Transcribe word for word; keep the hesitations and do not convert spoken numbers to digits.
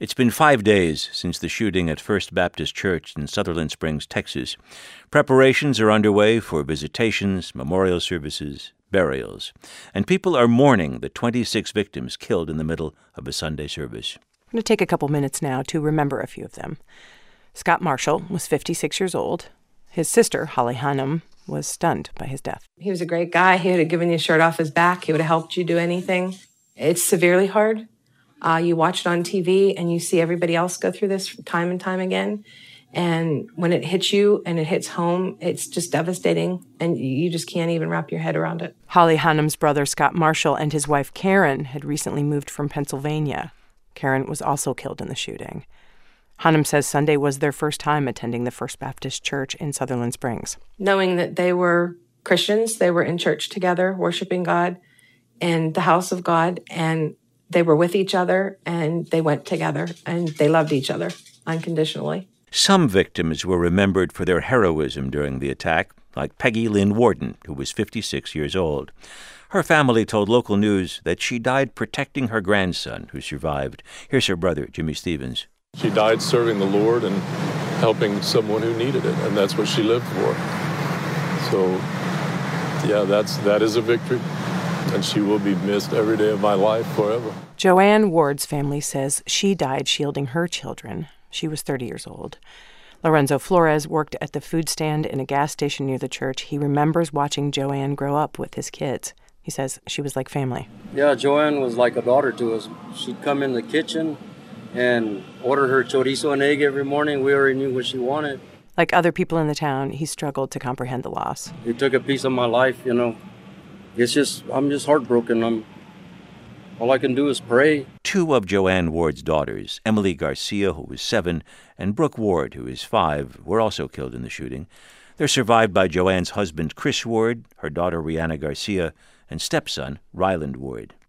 It's been five days since the shooting at First Baptist Church in Sutherland Springs, Texas. Preparations are underway for visitations, memorial services, burials, and people are mourning the twenty-six victims killed in the middle of a Sunday service. I'm going to take a couple minutes now to remember a few of them. Scott Marshall was fifty-six years old. His sister, Holly Hunnam, was stunned by his death. He was a great guy. He would have given you a shirt off his back. He would have helped you do anything. It's severely hard. Uh, you watch it on T V and you see everybody else go through this time and time again. And when it hits you and it hits home, it's just devastating. And you just can't even wrap your head around it. Holly Hunnam's brother, Scott Marshall, and his wife, Karen, had recently moved from Pennsylvania. Karen was also killed in the shooting. Hunnam says Sunday was their first time attending the First Baptist Church in Sutherland Springs. Knowing that they were Christians, they were in church together, worshiping God in the house of God, and they were with each other, and they went together, and they loved each other unconditionally. Some victims were remembered for their heroism during the attack, like Peggy Lynn Warden, who was fifty-six years old. Her family told local news that she died protecting her grandson, who survived. Here's her brother, Jimmy Stevens. She died serving the Lord and helping someone who needed it, and that's what she lived for. So, yeah, that's that is a victory. And she will be missed every day of my life forever. Joanne Ward's family says she died shielding her children. She was thirty years old. Lorenzo Flores worked at the food stand in a gas station near the church. He remembers watching Joanne grow up with his kids. He says she was like family. Yeah, Joanne was like a daughter to us. She'd come in the kitchen and order her chorizo and egg every morning. We already knew what she wanted. Like other people in the town, he struggled to comprehend the loss. It took a piece of my life, you know. It's just, I'm just heartbroken. I'm, all I can do is pray. Two of Joanne Ward's daughters, Emily Garcia, who was seven, and Brooke Ward, who is five, were also killed in the shooting. They're survived by Joanne's husband, Chris Ward, her daughter, Rihanna Garcia, and stepson, Ryland Ward.